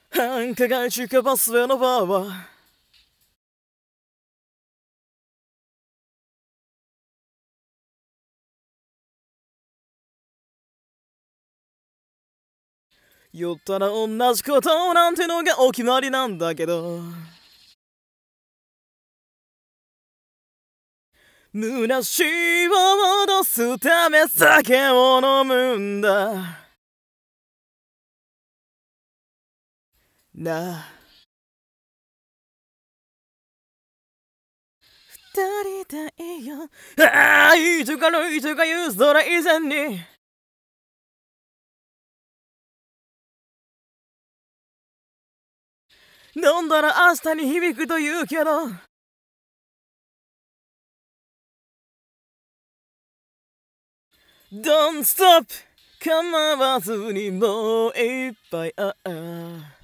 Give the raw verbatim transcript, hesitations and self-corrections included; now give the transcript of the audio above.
繁華街中華バスへのバーは酔ったら同じことなんてのがお決まりなんだけど、虚しいを戻すため酒を飲むんだなあ。二人でいいよ、ああいいとか悪いとか言うそれ以前に、飲んだら明日に響くと言うけど、Don't stop 構わずにもう一杯ああ